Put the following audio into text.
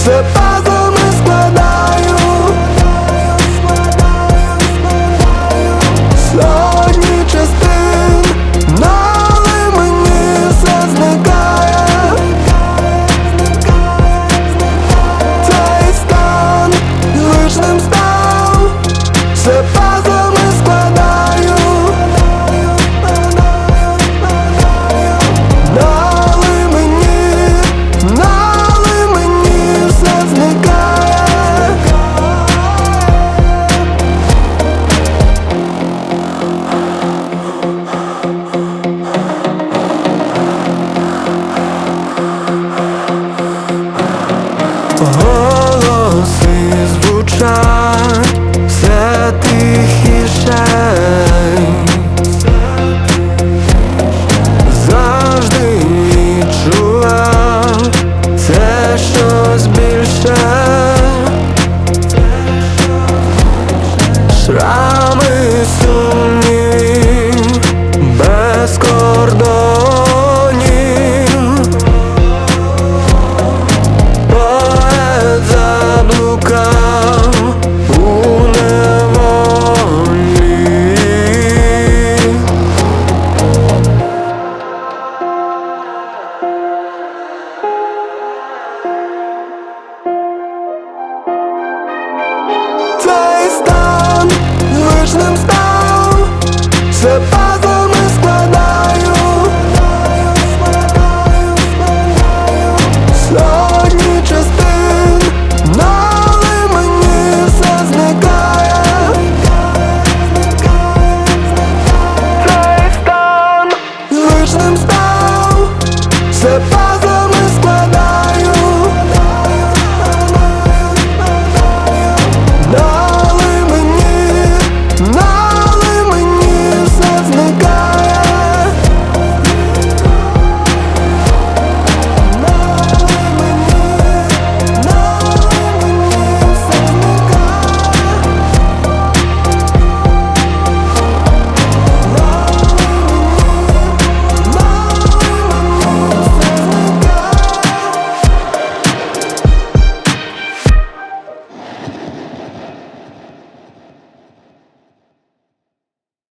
все пазлами складаю, сотні частин, але мені все зникає. Цей стан звичним став, все пазлами складаю, але мені все зникає. Голоси звучать все тихіше, завжди відчував це щось більше. Шрами сумнівів без кордонів, поет заблукав у неволі. Цей стан звичним став.